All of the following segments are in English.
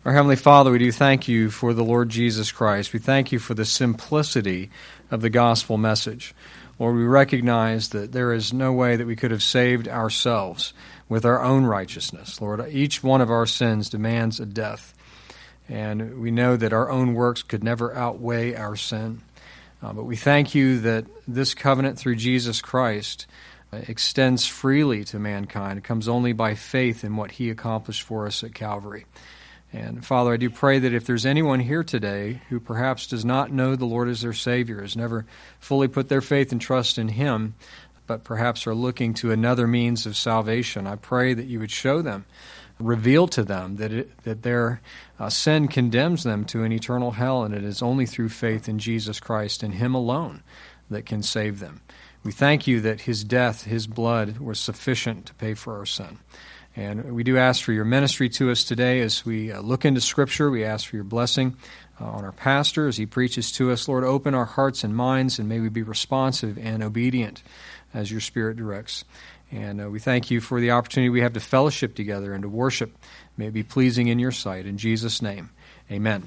Our Heavenly Father, we do thank you for the Lord Jesus Christ. We thank you for the simplicity of the gospel message. Lord, we recognize that there is no way that we could have saved ourselves with our own righteousness. Lord, each one of our sins demands a death, and we know that our own works could never outweigh our sin. But we thank you that this covenant through Jesus Christ extends freely to mankind. It comes only by faith in what He accomplished for us at Calvary. And Father, I do pray that if there's anyone here today who perhaps does not know the Lord as their Savior, has never fully put their faith and trust in Him, but perhaps are looking to another means of salvation, I pray that you would show them, reveal to them that their sin condemns them to an eternal hell, and it is only through faith in Jesus Christ and Him alone that can save them. We thank you that His death, His blood, was sufficient to pay for our sin. And we do ask for your ministry to us today as we look into Scripture. We ask for your blessing on our pastor as he preaches to us. Lord, open our hearts and minds, and may we be responsive and obedient as your Spirit directs. And we thank you for the opportunity we have to fellowship together and to worship. May it be pleasing in your sight. In Jesus' name, amen.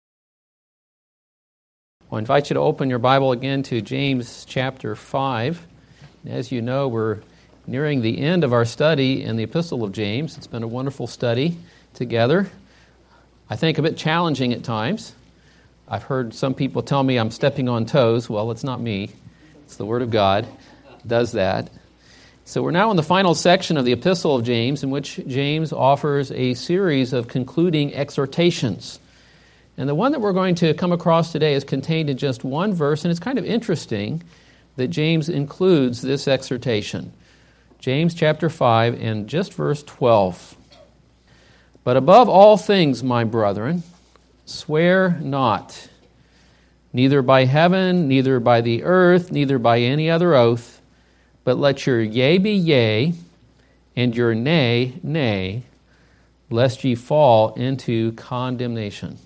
I invite you to open your Bible again to James chapter 5. As you know, we're nearing the end of our study in the Epistle of James. It's been a wonderful study together. I think a bit challenging at times. I've heard some people tell me I'm stepping on toes. Well, it's not me. It's the Word of God that does that. So we're now in the final section of the Epistle of James, in which James offers a series of concluding exhortations. And the one that we're going to come across today is contained in just one verse, and it's kind of interesting that James includes this exhortation. James chapter 5 and just verse 12. But above all things, my brethren, swear not, neither by heaven, neither by the earth, neither by any other oath, but let your yea be yea, and your nay, nay, lest ye fall into condemnation.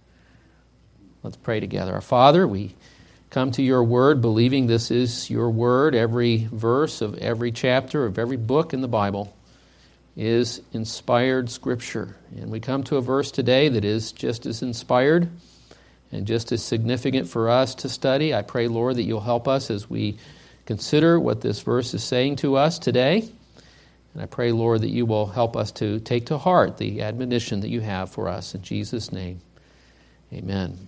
Let's pray together. Our Father, we come to your word believing this is your word. Every verse of every chapter of every book in the Bible is inspired Scripture. And we come to a verse today that is just as inspired and just as significant for us to study. I pray, Lord, that you'll help us as we consider what this verse is saying to us today. And I pray, Lord, that you will help us to take to heart the admonition that you have for us. In Jesus' name, amen.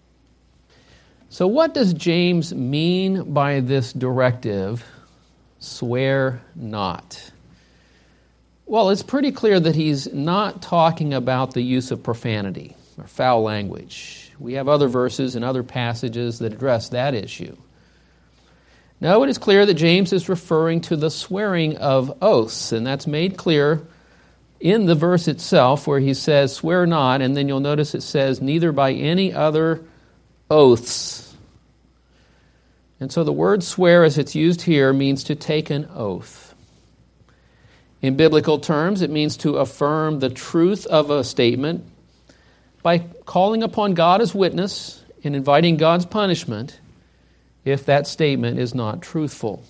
So what does James mean by this directive, swear not? Well, it's pretty clear that he's not talking about the use of profanity or foul language. We have other verses and other passages that address that issue. No, it is clear that James is referring to the swearing of oaths, and that's made clear in the verse itself where he says, swear not, and then you'll notice it says, neither by any other oaths. And so the word swear, as it's used here, means to take an oath. In biblical terms, it means to affirm the truth of a statement by calling upon God as witness and inviting God's punishment if that statement is not truthful.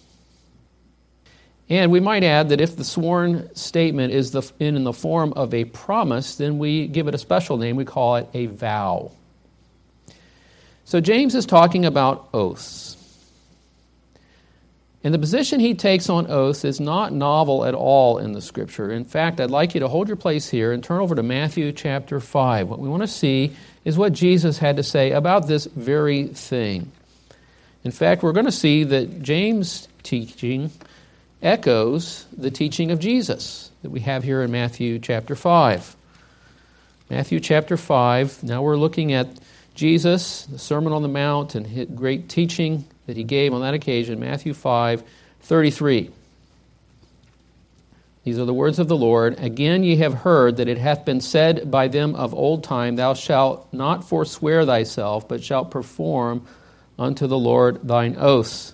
And we might add that if the sworn statement is in the form of a promise, then we give it a special name. We call it a vow. So James is talking about oaths. And the position he takes on oaths is not novel at all in the Scripture. In fact, I'd like you to hold your place here and turn over to Matthew chapter 5. What we want to see is what Jesus had to say about this very thing. In fact, we're going to see that James' teaching echoes the teaching of Jesus that we have here in Matthew chapter 5. Matthew chapter 5, now we're looking at Jesus, the Sermon on the Mount, and his great teaching that he gave on that occasion, Matthew 5:33. These are the words of the Lord. Again ye have heard that it hath been said by them of old time, thou shalt not forswear thyself, but shalt perform unto the Lord thine oaths.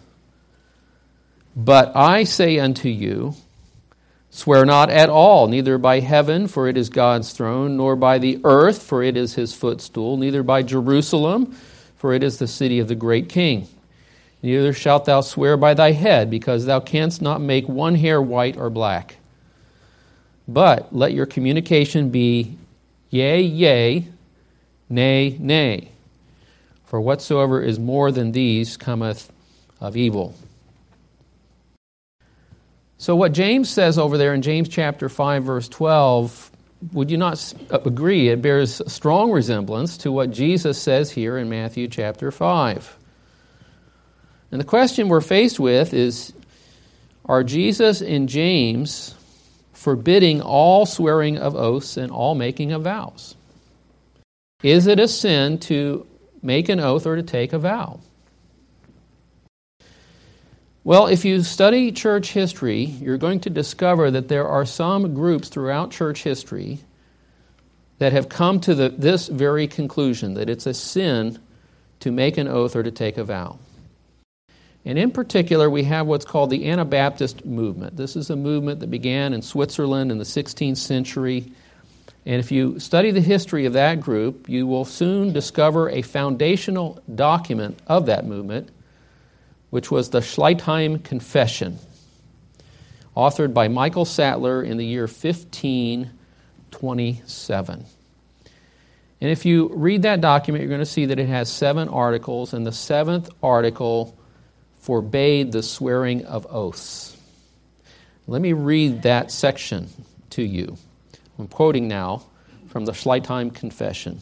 But I say unto you, swear not at all, neither by heaven, for it is God's throne, nor by the earth, for it is his footstool, neither by Jerusalem, for it is the city of the great king. Neither shalt thou swear by thy head, because thou canst not make one hair white or black. But let your communication be Yea, yea, nay, nay. For whatsoever is more than these cometh of evil. So what James says over there in James chapter 5, verse 12, would you not agree it bears strong resemblance to what Jesus says here in Matthew chapter 5? And the question we're faced with is, are Jesus and James forbidding all swearing of oaths and all making of vows? Is it a sin to make an oath or to take a vow? Well, if you study church history, you're going to discover that there are some groups throughout church history that have come to this very conclusion, that it's a sin to make an oath or to take a vow. And in particular, we have what's called the Anabaptist movement. This is a movement that began in Switzerland in the 16th century. And if you study the history of that group, you will soon discover a foundational document of that movement, which was the Schleitheim Confession, authored by Michael Sattler in the year 1527. And if you read that document, you're going to see that it has 7 articles, and the 7th article forbade the swearing of oaths. Let me read that section to you. I'm quoting now from the Schleitheim Confession.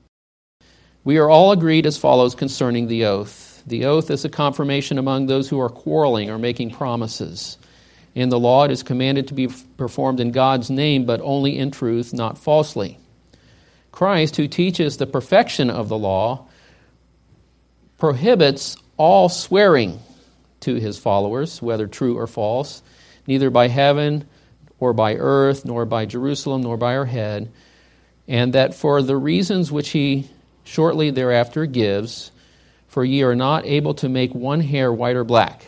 We are all agreed as follows concerning the oath. The oath is a confirmation among those who are quarreling or making promises. In the law, it is commanded to be performed in God's name, but only in truth, not falsely. Christ, who teaches the perfection of the law, prohibits all swearing to his followers, whether true or false, neither by heaven or by earth, nor by Jerusalem, nor by our head, and that for the reasons which he shortly thereafter gives, for ye are not able to make one hair white or black.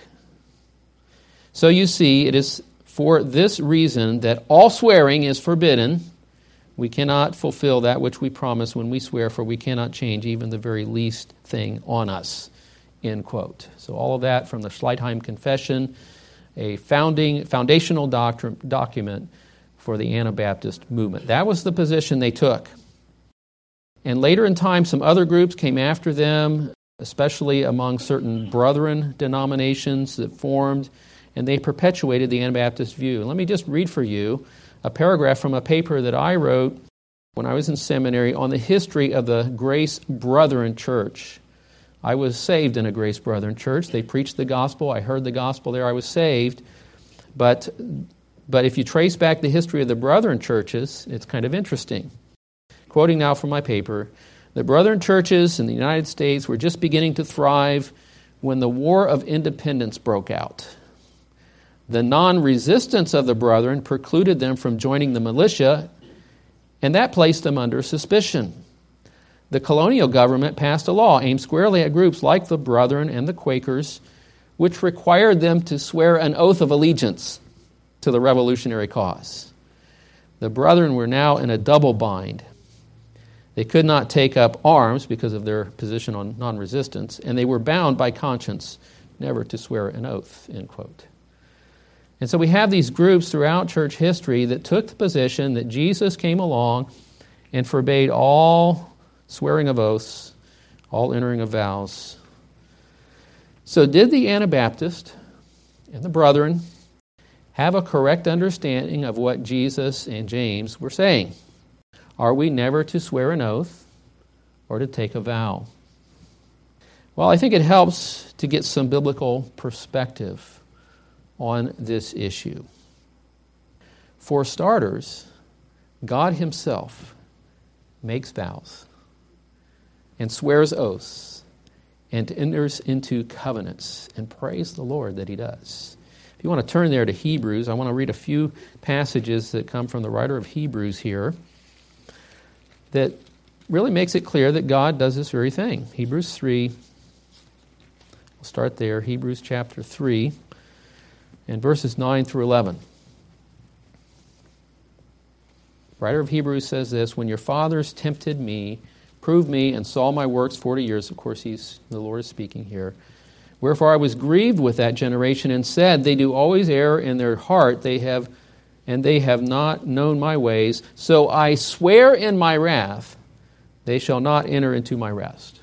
So you see, it is for this reason that all swearing is forbidden. We cannot fulfill that which we promise when we swear, for we cannot change even the very least thing on us. End quote. So all of that from the Schleitheim Confession, a foundational document for the Anabaptist movement. That was the position they took. And later in time, some other groups came after them, especially among certain brethren denominations that formed, and they perpetuated the Anabaptist view. Let me just read for you a paragraph from a paper that I wrote when I was in seminary on the history of the Grace Brethren Church. I was saved in a Grace Brethren church. They preached the gospel. I heard the gospel there. I was saved. But if you trace back the history of the Brethren churches, it's kind of interesting. Quoting now from my paper, the Brethren churches in the United States were just beginning to thrive when the War of Independence broke out. The non-resistance of the Brethren precluded them from joining the militia, and that placed them under suspicion. The colonial government passed a law aimed squarely at groups like the Brethren and the Quakers, which required them to swear an oath of allegiance to the revolutionary cause. The Brethren were now in a double bind. They could not take up arms because of their position on non-resistance, and they were bound by conscience never to swear an oath, end quote. And so we have these groups throughout church history that took the position that Jesus came along and forbade all swearing of oaths, all entering of vows. So did the Anabaptist and the Brethren have a correct understanding of what Jesus and James were saying? Are we never to swear an oath or to take a vow? Well, I think it helps to get some biblical perspective on this issue. For starters, God himself makes vows and swears oaths and enters into covenants, and praise the Lord that he does. If you want to turn there to Hebrews, I want to read a few passages that come from the writer of Hebrews here that really makes it clear that God does this very thing. Hebrews 3, we'll start there, Hebrews chapter 3, and verses 9 through 11. The writer of Hebrews says this, when your fathers tempted me, proved me, and saw my works 40 years, of course the Lord is speaking here, wherefore I was grieved with that generation and said, they do always err in their heart, and and they have not known my ways. So I swear in my wrath, they shall not enter into my rest.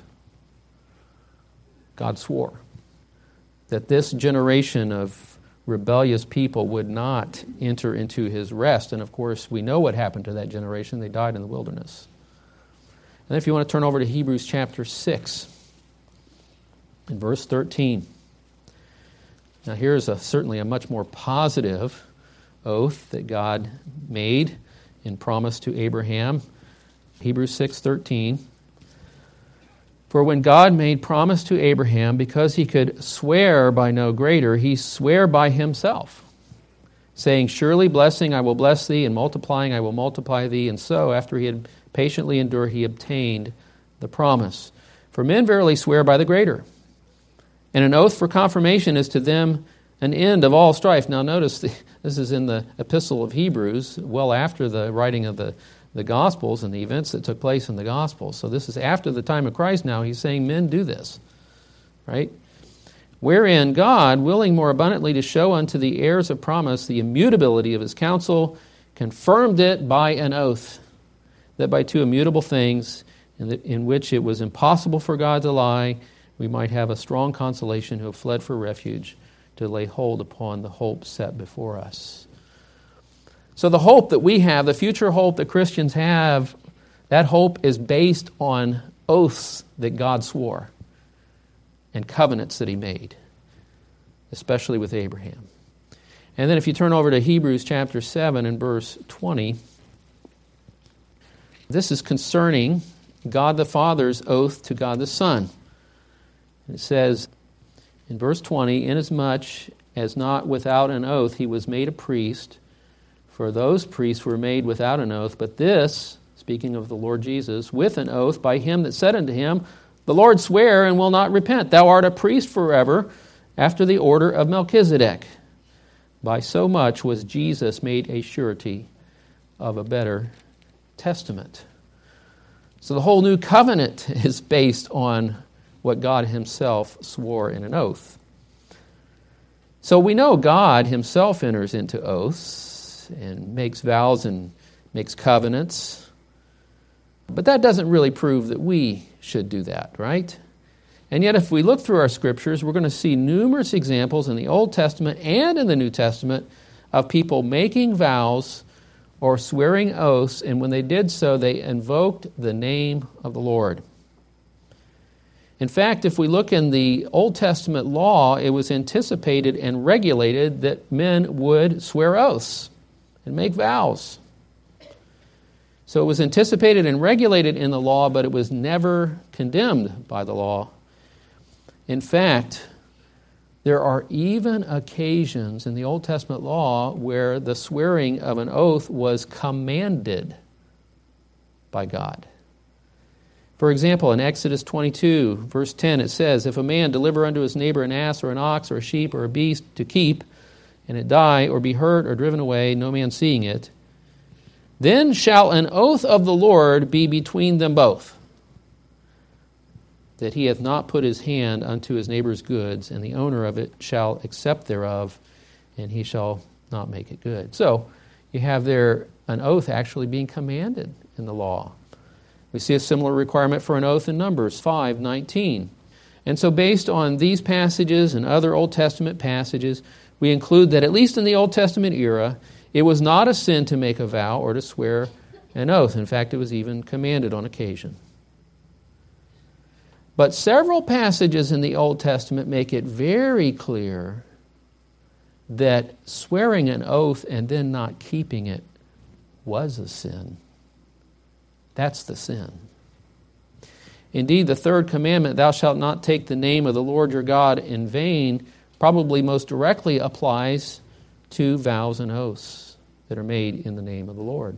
God swore that this generation of rebellious people would not enter into his rest. And of course, we know what happened to that generation. They died in the wilderness. And if you want to turn over to Hebrews chapter 6, in verse 13. Now here's certainly a much more positive oath that God made in promise to Abraham. Hebrews 6:13. For when God made promise to Abraham, because he could swear by no greater, he sware by himself, saying, Surely blessing I will bless thee, and multiplying I will multiply thee. And so, after he had patiently endured, he obtained the promise. For men verily swear by the greater. And an oath for confirmation is to them an end of all strife. Now notice, this is in the Epistle of Hebrews, well after the writing of the Gospels and the events that took place in the Gospels. So this is after the time of Christ now. He's saying men do this, right? Wherein God, willing more abundantly to show unto the heirs of promise the immutability of his counsel, confirmed it by an oath, that by two immutable things, in which it was impossible for God to lie, we might have a strong consolation who have fled for refuge to lay hold upon the hope set before us. So the hope that we have, the future hope that Christians have, that hope is based on oaths that God swore and covenants that he made, especially with Abraham. And then if you turn over to Hebrews chapter 7 and verse 20, this is concerning God the Father's oath to God the Son. It says in verse 20, Inasmuch as not without an oath he was made a priest, for those priests were made without an oath, but this, speaking of the Lord Jesus, with an oath by him that said unto him, The Lord sware and will not repent. Thou art a priest forever, after the order of Melchizedek. By so much was Jesus made a surety of a better testament. So the whole new covenant is based on what God himself swore in an oath. So we know God himself enters into oaths and makes vows and makes covenants. But that doesn't really prove that we should do that, right? And yet if we look through our scriptures, we're going to see numerous examples in the Old Testament and in the New Testament of people making vows or swearing oaths, and when they did so, they invoked the name of the Lord. In fact, if we look in the Old Testament law, it was anticipated and regulated that men would swear oaths and make vows. So it was anticipated and regulated in the law, but it was never condemned by the law. In fact, there are even occasions in the Old Testament law where the swearing of an oath was commanded by God. For example, in Exodus 22, verse 10, it says, If a man deliver unto his neighbor an ass or an ox or a sheep or a beast to keep, and it die or be hurt or driven away, no man seeing it, then shall an oath of the Lord be between them both, that he hath not put his hand unto his neighbor's goods, and the owner of it shall accept thereof, and he shall not make it good. So you have there an oath actually being commanded in the law. We see a similar requirement for an oath in Numbers 5:19. And so based on these passages and other Old Testament passages, we include that at least in the Old Testament era, it was not a sin to make a vow or to swear an oath. In fact, it was even commanded on occasion. But several passages in the Old Testament make it very clear that swearing an oath and then not keeping it was a sin. That's the sin. Indeed, the third commandment, thou shalt not take the name of the Lord your God in vain, probably most directly applies to vows and oaths that are made in the name of the Lord.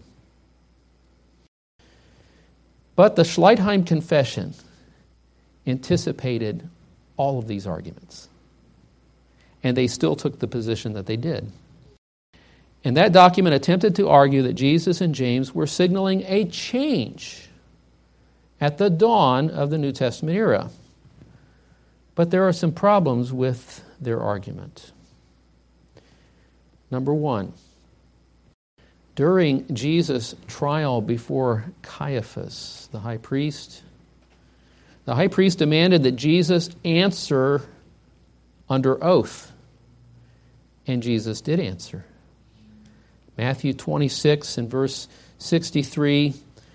But the Schleitheim Confession anticipated all of these arguments. And they still took the position that they did. And that document attempted to argue that Jesus and James were signaling a change at the dawn of the New Testament era. But there are some problems with their argument. Number one, During Jesus' trial before Caiaphas, the high priest demanded that Jesus answer under oath. And Jesus did answer. Matthew 26 and verse 63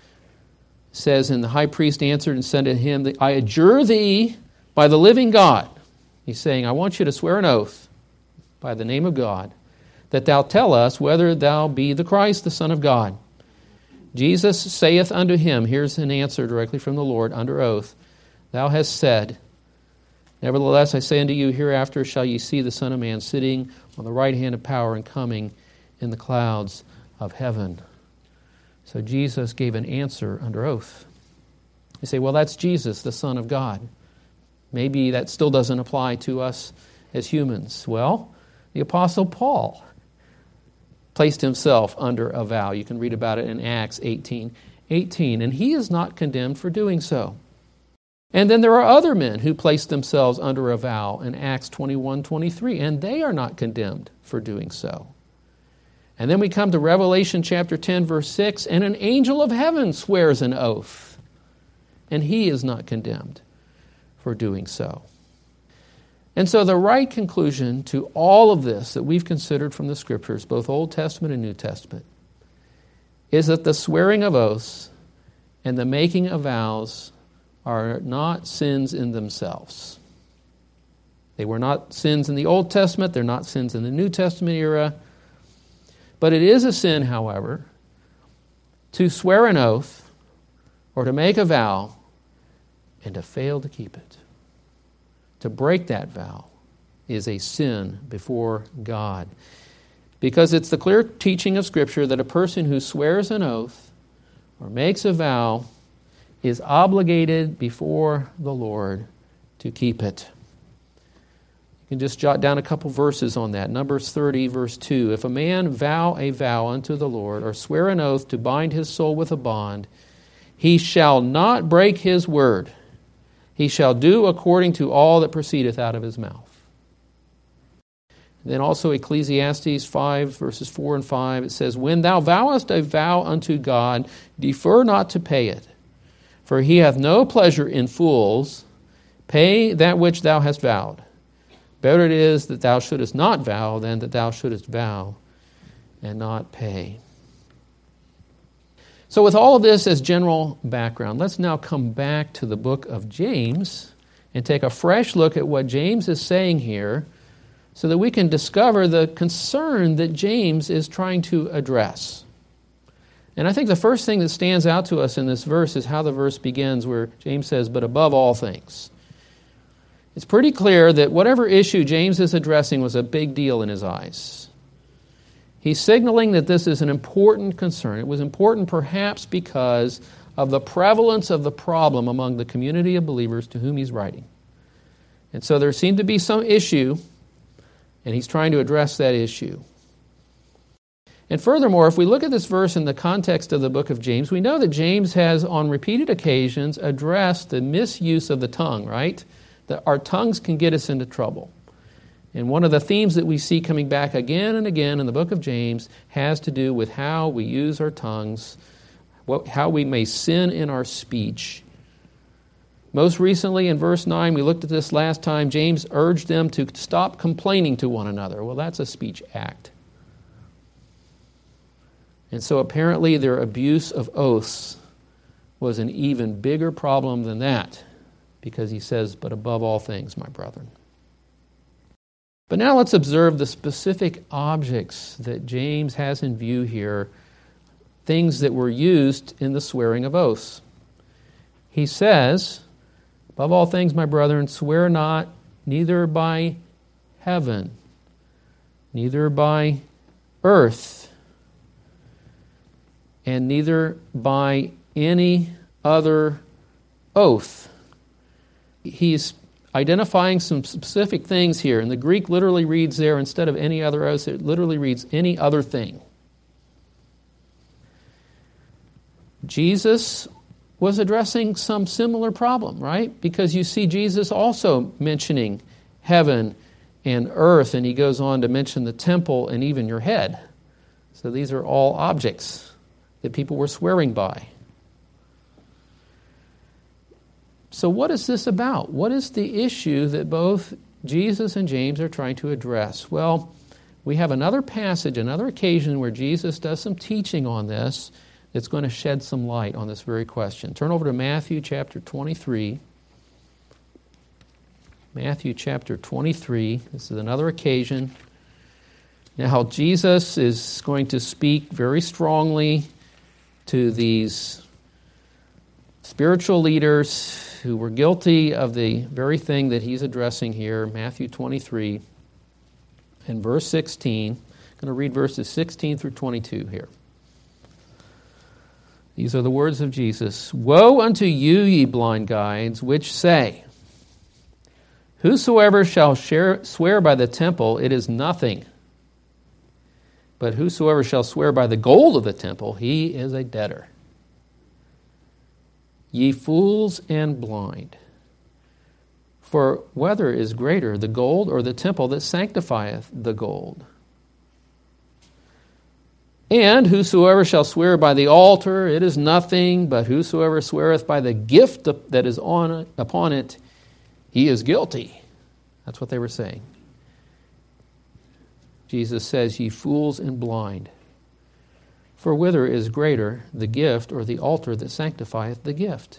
says, and the high priest answered and said to him, I adjure thee by the living God. He's saying, I want you to swear an oath by the name of God, that thou tell us whether thou be the Christ, the Son of God. Jesus saith unto him, here's an answer directly from the Lord under oath, thou hast said, nevertheless I say unto you, hereafter shall ye see the Son of Man sitting on the right hand of power and coming in the clouds of heaven. So Jesus gave an answer under oath. You say, well, that's Jesus, the Son of God. Maybe that still doesn't apply to us as humans. Well, the Apostle Paul placed himself under a vow. You can read about it in Acts 18:18, and he is not condemned for doing so. And then there are other men who placed themselves under a vow in Acts 21:23, and they are not condemned for doing so. And then we come to Revelation chapter 10, verse 6, and an angel of heaven swears an oath, and he is not condemned for doing so. And so the right conclusion to all of this that we've considered from the Scriptures, both Old Testament and New Testament, is that the swearing of oaths and the making of vows are not sins in themselves. They were not sins in the Old Testament, they're not sins in the New Testament era, but it is a sin, however, to swear an oath or to make a vow and to fail to keep it. To break that vow is a sin before God. Because it's the clear teaching of Scripture that a person who swears an oath or makes a vow is obligated before the Lord to keep it. You can just jot down a couple verses on that. Numbers 30, verse 2. If a man vow a vow unto the Lord or swear an oath to bind his soul with a bond, he shall not break his word. He shall do according to all that proceedeth out of his mouth. And then also Ecclesiastes 5, verses 4 and 5, it says, when thou vowest a vow unto God, defer not to pay it. For he hath no pleasure in fools. Pay that which thou hast vowed. Better it is that thou shouldest not vow than that thou shouldest vow and not pay. So with all of this as general background, let's now come back to the book of James and take a fresh look at what James is saying here so that we can discover the concern that James is trying to address. And I think the first thing that stands out to us in this verse is how the verse begins where James says, but above all things. It's pretty clear that whatever issue James is addressing was a big deal in his eyes. He's signaling that this is an important concern. It was important perhaps because of the prevalence of the problem among the community of believers to whom he's writing. And so there seemed to be some issue, and he's trying to address that issue. And furthermore, if we look at this verse in the context of the book of James, we know that James has on repeated occasions addressed the misuse of the tongue, right? That our tongues can get us into trouble. And one of the themes that we see coming back again and again in the book of James has to do with how we use our tongues, how we may sin in our speech. Most recently in verse 9, we looked at this last time, James urged them to stop complaining to one another. Well, that's a speech act. And so apparently their abuse of oaths was an even bigger problem than that, because he says, but above all things, my brethren. But now let's observe the specific objects that James has in view here, things that were used in the swearing of oaths. He says, above all things, my brethren, swear not, neither by heaven, neither by earth, and neither by any other oath. He's identifying some specific things here, and the Greek literally reads there, instead of any other oath, it literally reads any other thing. Jesus was addressing some similar problem, right? Because you see Jesus also mentioning heaven and earth, and he goes on to mention the temple and even your head. So these are all objects that people were swearing by. So what is this about? What is the issue that both Jesus and James are trying to address? Well, we have another passage, another occasion where Jesus does some teaching on this that's going to shed some light on this very question. Turn over to Matthew chapter 23. Matthew chapter 23. This is another occasion. Now, Jesus is going to speak very strongly to these spiritual leaders who were guilty of the very thing that he's addressing here. Matthew 23 and verse 16. I'm going to read verses 16 through 22 here. These are the words of Jesus. Woe unto you, ye blind guides, which say, Whosoever shall swear by the temple, it is nothing. But whosoever shall swear by the gold of the temple, he is a debtor. Ye fools and blind. For whether is greater, the gold or the temple that sanctifieth the gold? And whosoever shall swear by the altar, it is nothing, but whosoever sweareth by the gift that is upon it, he is guilty. That's what they were saying. Jesus says, Ye fools and blind. For whither is greater, the gift or the altar that sanctifieth the gift?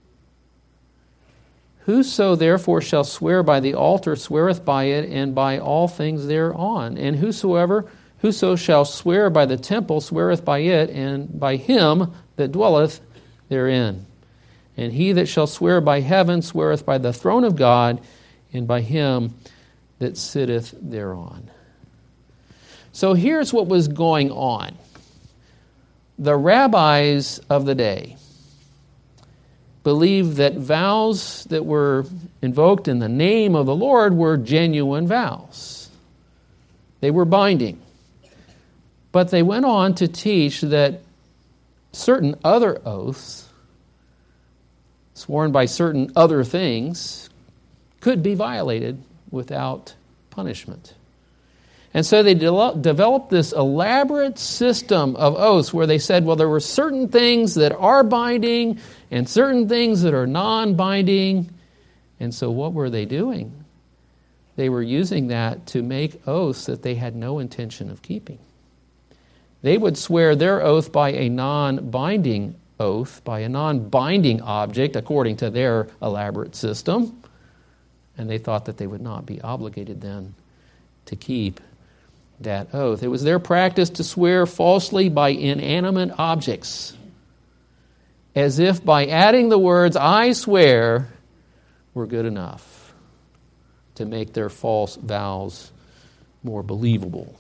Whoso therefore shall swear by the altar sweareth by it and by all things thereon. And whoso shall swear by the temple sweareth by it and by him that dwelleth therein. And he that shall swear by heaven sweareth by the throne of God and by him that sitteth thereon. So here's what was going on. The rabbis of the day believed that vows that were invoked in the name of the Lord were genuine vows. They were binding. But they went on to teach that certain other oaths, sworn by certain other things, could be violated without punishment. And so they developed this elaborate system of oaths where they said, well, there were certain things that are binding and certain things that are non-binding. And so what were they doing? They were using that to make oaths that they had no intention of keeping. They would swear their oath by a non-binding oath, by a non-binding object, according to their elaborate system. And they thought that they would not be obligated then to keep that oath. It was their practice to swear falsely by inanimate objects, as if by adding the words, I swear, were good enough to make their false vows more believable.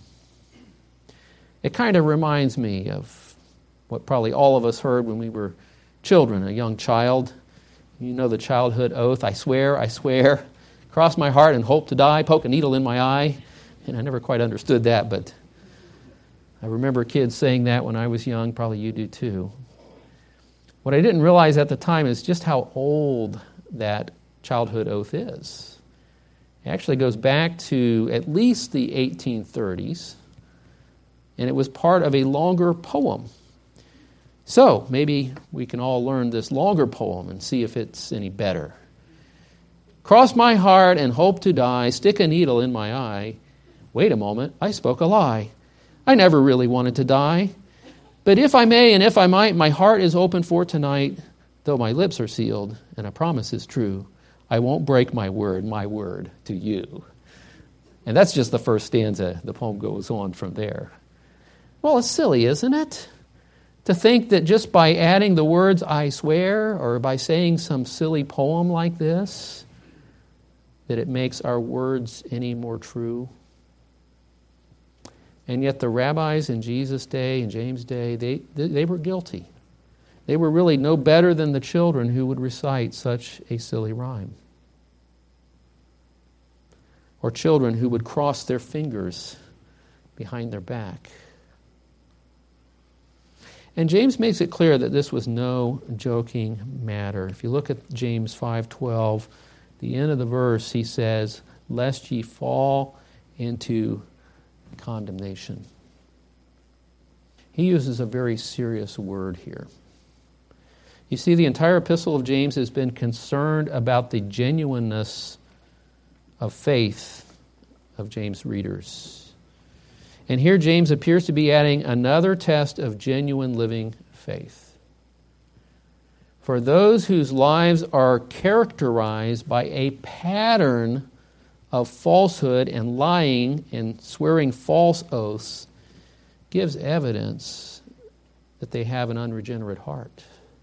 It kind of reminds me of what probably all of us heard when we were children, a young child. You know the childhood oath, I swear, cross my heart and hope to die, poke a needle in my eye. And I never quite understood that, but I remember kids saying that when I was young. Probably you do too. What I didn't realize at the time is just how old that childhood oath is. It actually goes back to at least the 1830s, and it was part of a longer poem. So maybe we can all learn this longer poem and see if it's any better. Cross my heart and hope to die, stick a needle in my eye. Wait a moment, I spoke a lie. I never really wanted to die. But if I may and if I might, my heart is open for tonight, though my lips are sealed and a promise is true. I won't break my word to you. And that's just the first stanza. The poem goes on from there. Well, it's silly, isn't it? To think that just by adding the words, I swear, or by saying some silly poem like this, that it makes our words any more true. And yet the rabbis in Jesus' day, in James' day, they were guilty. They were really no better than the children who would recite such a silly rhyme. Or children who would cross their fingers behind their back. And James makes it clear that this was no joking matter. If you look at James 5:12, the end of the verse, he says, lest ye fall into condemnation. he uses a very serious word here. You see, the entire epistle of James has been concerned about the genuineness of faith of James' readers. And here James appears to be adding another test of genuine living faith. For those whose lives are characterized by a pattern of falsehood and lying and swearing false oaths, gives evidence that they have an unregenerate heart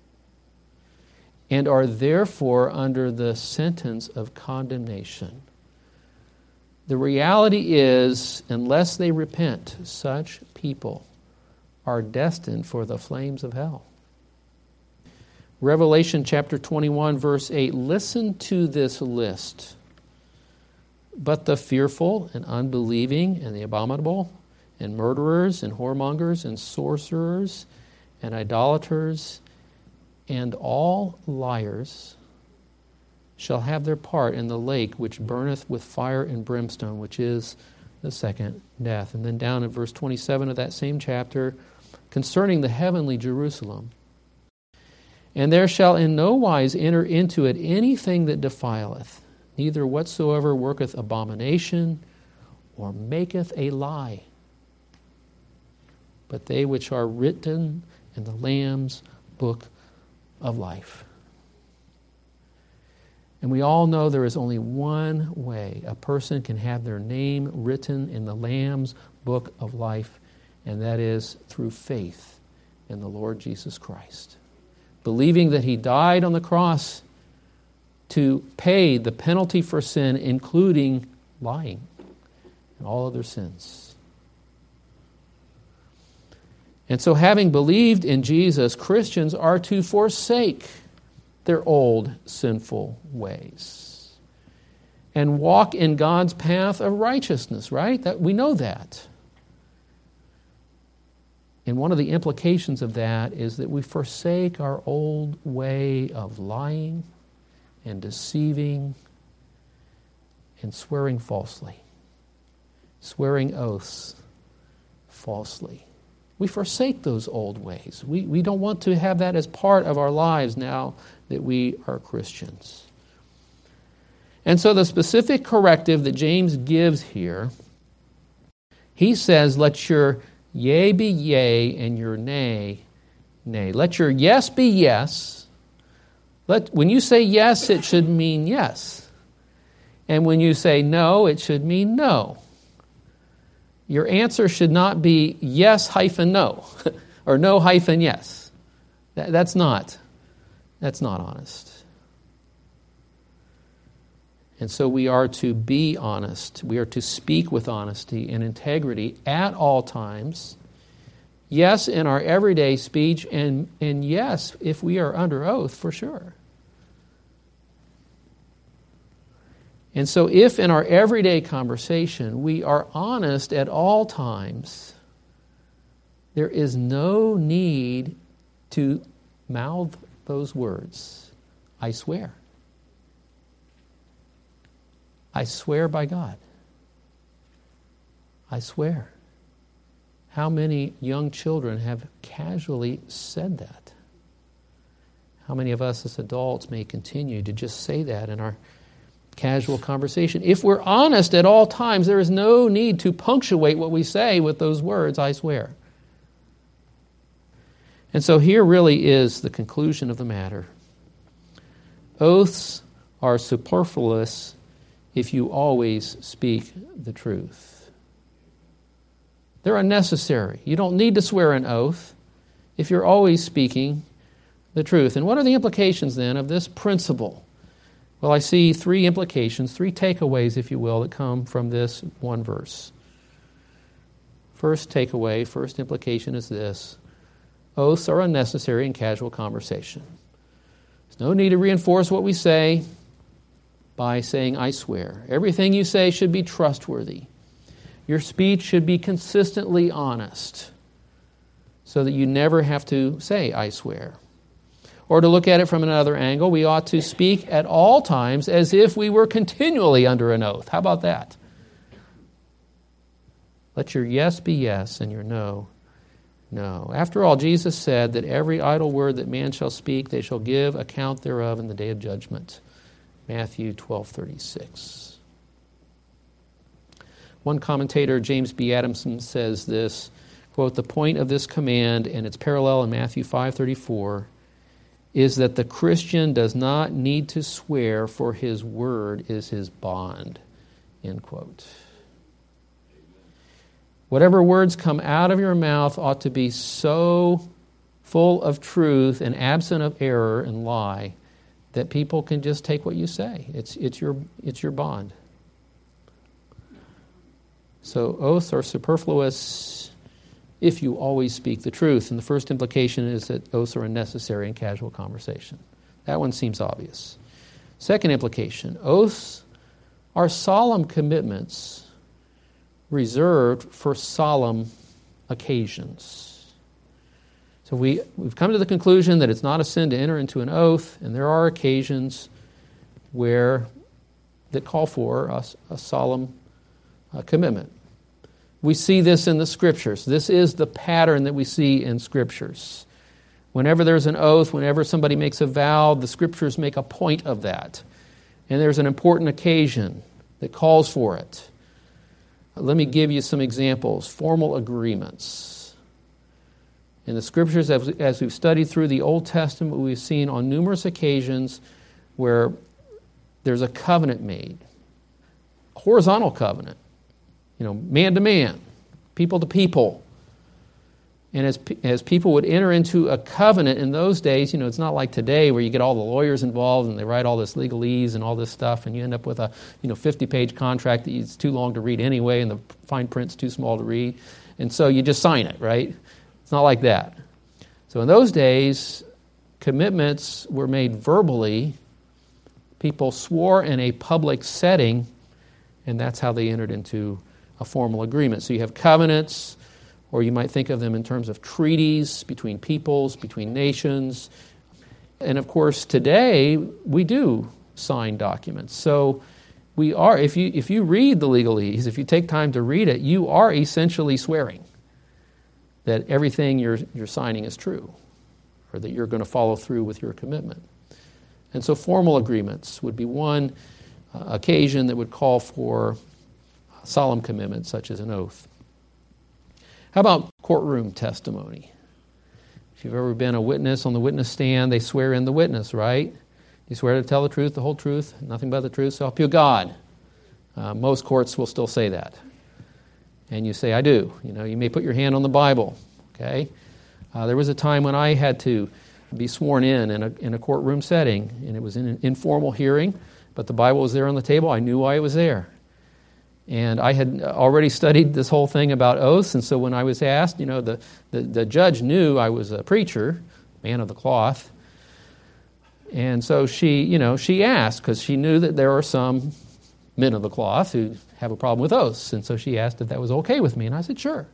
and are therefore under the sentence of condemnation. The reality is, unless they repent, such people are destined for the flames of hell. Revelation chapter 21, verse 8, listen to this list. But the fearful and unbelieving and the abominable and murderers and whoremongers and sorcerers and idolaters and all liars shall have their part in the lake which burneth with fire and brimstone, which is the second death. And then down in verse 27 of that same chapter, concerning the heavenly Jerusalem, and there shall in no wise enter into it anything that defileth, neither whatsoever worketh abomination or maketh a lie, but they which are written in the Lamb's book of life. And we all know there is only one way a person can have their name written in the Lamb's book of life, and that is through faith in the Lord Jesus Christ. Believing that He died on the cross to pay the penalty for sin, including lying and all other sins. And so, having believed in Jesus, Christians are to forsake their old sinful ways and walk in God's path of righteousness, right? We know that. And one of the implications of that is that we forsake our old way of lying and deceiving and swearing falsely, swearing oaths falsely. We forsake those old ways. We don't want to have that as part of our lives now that we are Christians. And so the specific corrective that James gives here, he says, let your yea be yea and your nay, nay. Let your yes be yes. When you say yes, it should mean yes. And when you say no, it should mean no. Your answer should not be yes hyphen no, or no hyphen yes. That's not honest. And so we are to be honest. We are to speak with honesty and integrity at all times. Yes, in our everyday speech, and yes, if we are under oath, for sure. And so if in our everyday conversation we are honest at all times, there is no need to mouth those words, I swear. I swear by God. I swear. How many young children have casually said that? How many of us as adults may continue to just say that in our casual conversation? If we're honest at all times, there is no need to punctuate what we say with those words, I swear. And so here really is the conclusion of the matter. Oaths are superfluous if you always speak the truth. They're unnecessary. You don't need to swear an oath if you're always speaking the truth. And what are the implications then of this principle? Well, I see three implications, three takeaways, if you will, that come from this one verse. First takeaway, first implication is this: oaths are unnecessary in casual conversation. There's no need to reinforce what we say by saying, I swear. Everything you say should be trustworthy. Your speech should be consistently honest so that you never have to say, I swear. Or to look at it from another angle, we ought to speak at all times as if we were continually under an oath. How about that? Let your yes be yes and your no No. After all, Jesus said that every idle word that man shall speak, they shall give account thereof in the day of judgment. Matthew 12:36. One commentator, James B. Adamson, says this, quote, "The point of this command and its parallel in Matthew 5:34 is that the Christian does not need to swear, for his word is his bond," end quote. Whatever words come out of your mouth ought to be so full of truth and absent of error and lie that people can just take what you say. It's your bond. So oaths are superfluous if you always speak the truth. And the first implication is that oaths are unnecessary in casual conversation. That one seems obvious. Second implication, oaths are solemn commitments reserved for solemn occasions. So we've come to the conclusion that it's not a sin to enter into an oath, and there are occasions that call for a solemn commitment. We see this in the Scriptures. This is the pattern that we see in Scriptures. Whenever there's an oath, whenever somebody makes a vow, the Scriptures make a point of that. And there's an important occasion that calls for it. Let me give you some examples. Formal agreements. In the Scriptures, as we've studied through the Old Testament, we've seen on numerous occasions where there's a covenant made. A horizontal covenant. Man to man, people to people. And as people would enter into a covenant in those days, it's not like today where you get all the lawyers involved and they write all this legalese and all this stuff, and you end up with a 50-page contract that is too long to read anyway, and the fine print's too small to read, and so you just sign it, right? It's not like that. So in those days, commitments were made verbally. People swore in a public setting, and that's how they entered into a formal agreement. So you have covenants, or you might think of them in terms of treaties between peoples, between nations. And of course, today, we do sign documents. So we are, if you read the legalese, if you take time to read it, you are essentially swearing that everything you're signing is true, or that you're going to follow through with your commitment. And so formal agreements would be one occasion that would call for solemn commitment, such as an oath. How about courtroom testimony? If you've ever been a witness on the witness stand, they swear in the witness, right? You swear to tell the truth, the whole truth, nothing but the truth, so help you God. Most courts will still say that. And you say, I do. You may put your hand on the Bible, okay? There was a time when I had to be sworn in a courtroom setting, and it was in an informal hearing, but the Bible was there on the table. I knew why it was there. And I had already studied this whole thing about oaths, and so when I was asked, the judge knew I was a preacher, man of the cloth, and so she asked, because she knew that there are some men of the cloth who have a problem with oaths, and so she asked if that was okay with me, and I said, sure,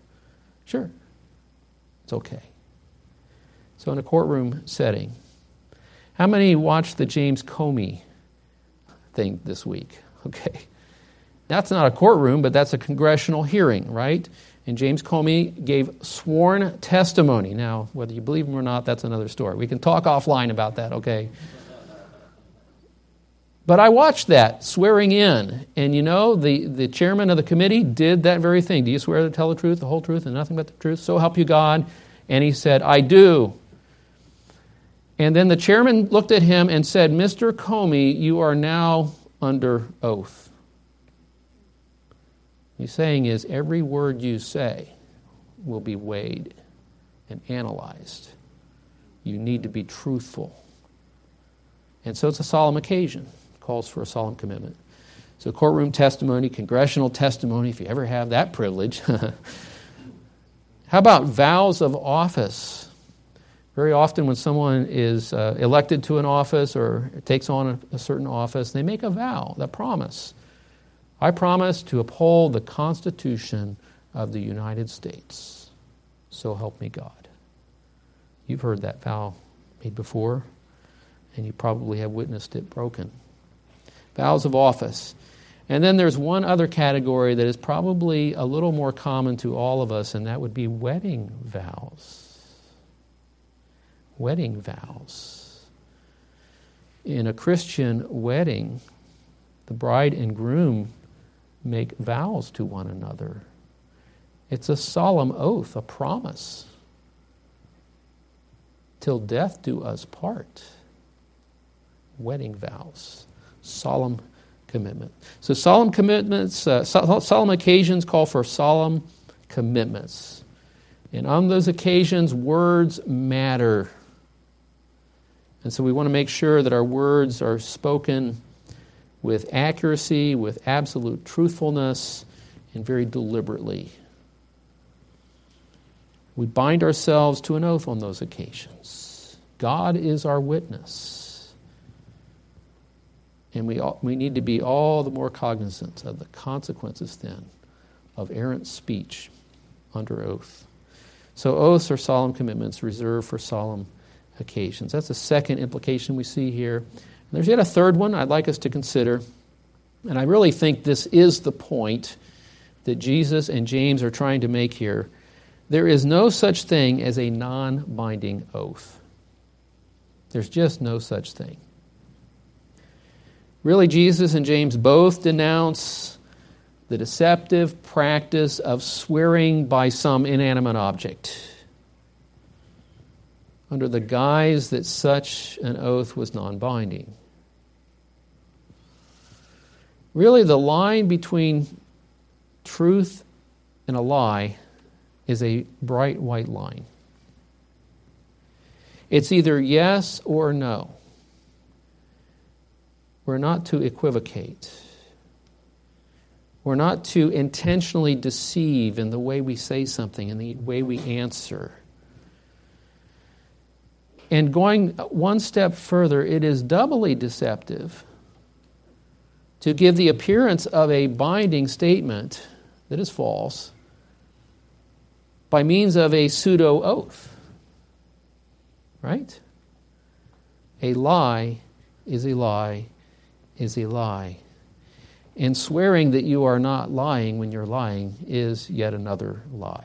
it's okay. So in a courtroom setting, how many watched the James Comey thing this week? Okay. That's not a courtroom, but that's a congressional hearing, right? And James Comey gave sworn testimony. Now, whether you believe him or not, that's another story. We can talk offline about that, okay? But I watched that, swearing in. And the chairman of the committee did that very thing. Do you swear to tell the truth, the whole truth, and nothing but the truth? So help you God. And he said, I do. And then the chairman looked at him and said, Mr. Comey, you are now under oath. What he's saying is every word you say will be weighed and analyzed. You need to be truthful. And so it's a solemn occasion. It calls for a solemn commitment. So courtroom testimony, congressional testimony, if you ever have that privilege. How about vows of office? Very often when someone is elected to an office or takes on a certain office, they make a vow, a promise. I promise to uphold the Constitution of the United States. So help me God. You've heard that vow made before, and you probably have witnessed it broken. Vows of office. And then there's one other category that is probably a little more common to all of us, and that would be wedding vows. Wedding vows. In a Christian wedding, the bride and groom make vows to one another. It's a solemn oath, a promise. Till death do us part. Wedding vows. Solemn commitment. So solemn commitments, solemn occasions call for solemn commitments. And on those occasions, words matter. And so we want to make sure that our words are spoken with accuracy, with absolute truthfulness, and very deliberately. We bind ourselves to an oath on those occasions. God is our witness. And we need to be all the more cognizant of the consequences then of errant speech under oath. So oaths are solemn commitments reserved for solemn occasions. That's the second implication we see here. And there's yet a third one I'd like us to consider. And I really think this is the point that Jesus and James are trying to make here. There is no such thing as a non-binding oath. There's just no such thing. Really, Jesus and James both denounce the deceptive practice of swearing by some inanimate object under the guise that such an oath was non-binding. Really, the line between truth and a lie is a bright white line. It's either yes or no. We're not to equivocate. We're not to intentionally deceive in the way we say something, in the way we answer. And going one step further, it is doubly deceptive to give the appearance of a binding statement that is false by means of a pseudo-oath. Right? A lie is a lie is a lie. And swearing that you are not lying when you're lying is yet another lie.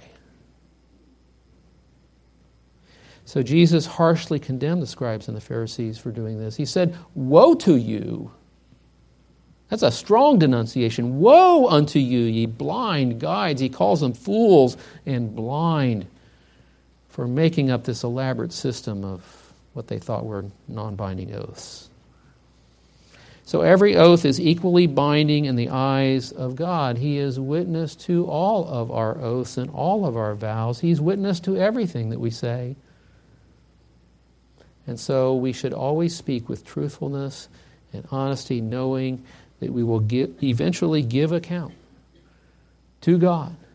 So Jesus harshly condemned the scribes and the Pharisees for doing this. He said, "Woe to you." That's a strong denunciation. "Woe unto you, ye blind guides." He calls them fools and blind for making up this elaborate system of what they thought were non-binding oaths. So every oath is equally binding in the eyes of God. He is witness to all of our oaths and all of our vows. He's witness to everything that we say. And so we should always speak with truthfulness and honesty, knowing that we will eventually give account to God